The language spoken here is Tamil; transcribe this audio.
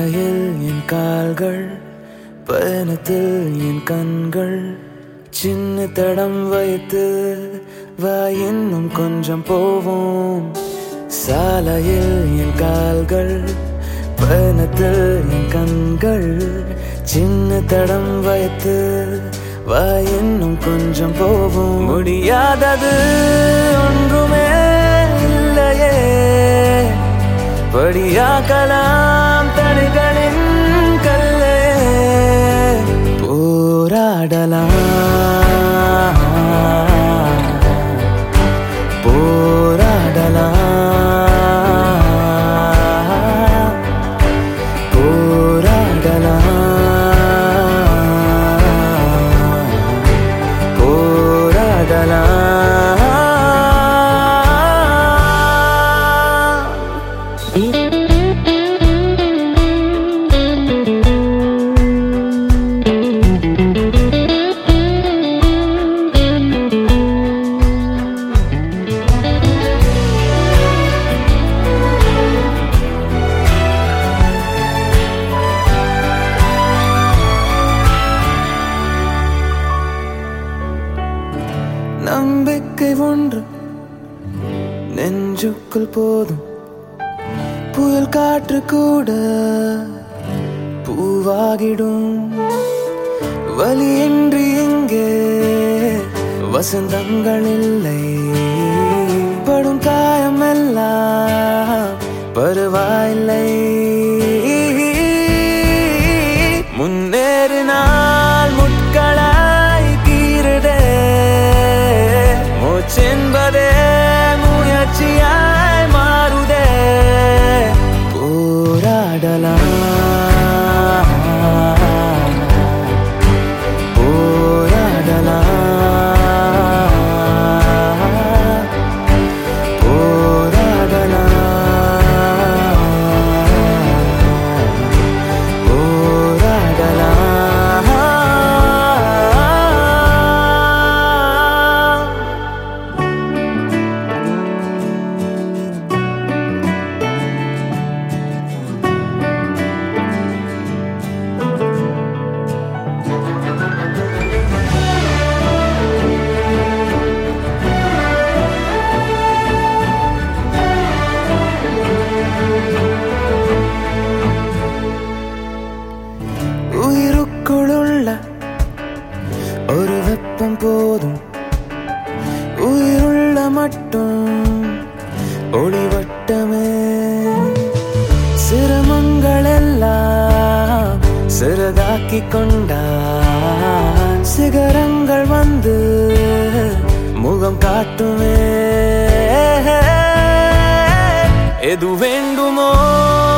சாலையில் என் கால்கள், பயணத்தில் என் கண்கள், சின்ன தடம் வைத்து வா இன்னும் கொஞ்சம் போவோம். சாலையில் என் கால்கள், பயணத்தில் என் கண்கள், சின்ன தடம் வைத்து வா இன்னும் கொஞ்சம் போவோம். முடியாதது ஒன்றுமே இல்லையே, படியாக்கலாம் தடைகளின் கல்லே. போராடலாம் போராடலாம் போராடலாம் போராடலாம். நம்பிக்கை ஒன்று நெஞ்சுக்குள் போதும், புயல் காற்று கூட பூவாகிடும். வலியின்றி இங்கே வசந்தங்கள் இல்லை, படும் காயம் எல்லாம் பரவாயில்லை. முன்னேறினால் முட்களாய் கீறுதே, மூச்சென்பதே முயற்சியாய் மாறுதே. போராடலாம் போராடலாம் போராடலாம் போராடலாம். உயிருக்குள்ள ஒரு வெப்பம் போதும், உயிருள்ள மட்டும் ஒளிவட்டமே. சிரமங்கள் எல்லாம் சிறகாக்கி கொண்டான், சிகரங்கள் வந்து முகம் காட்டுமே. எது வேண்டுமோ